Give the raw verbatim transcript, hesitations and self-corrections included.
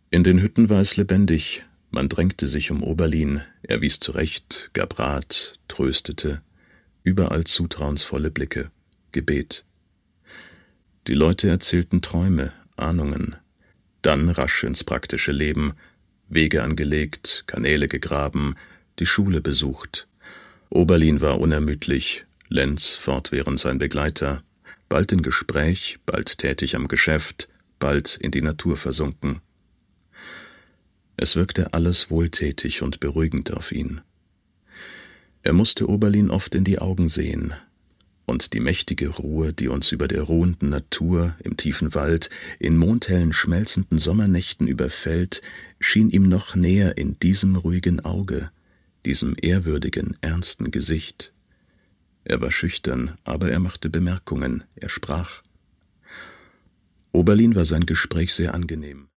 In den Hütten war es lebendig, man drängte sich um Oberlin, er wies zurecht, gab Rat, tröstete, überall zutrauensvolle Blicke, Gebet. Die Leute erzählten Träume, Ahnungen, dann rasch ins praktische Leben, Wege angelegt, Kanäle gegraben, die Schule besucht. Oberlin war unermüdlich, Lenz fortwährend sein Begleiter, bald in Gespräch, bald tätig am Geschäft, bald in die Natur versunken. Es wirkte alles wohltätig und beruhigend auf ihn. Er musste Oberlin oft in die Augen sehen, und die mächtige Ruhe, die uns über der ruhenden Natur, im tiefen Wald, in mondhellen, schmelzenden Sommernächten überfällt, schien ihm noch näher in diesem ruhigen Auge, diesem ehrwürdigen, ernsten Gesicht. Er war schüchtern, aber er machte Bemerkungen, er sprach. Oberlin war sein Gespräch sehr angenehm.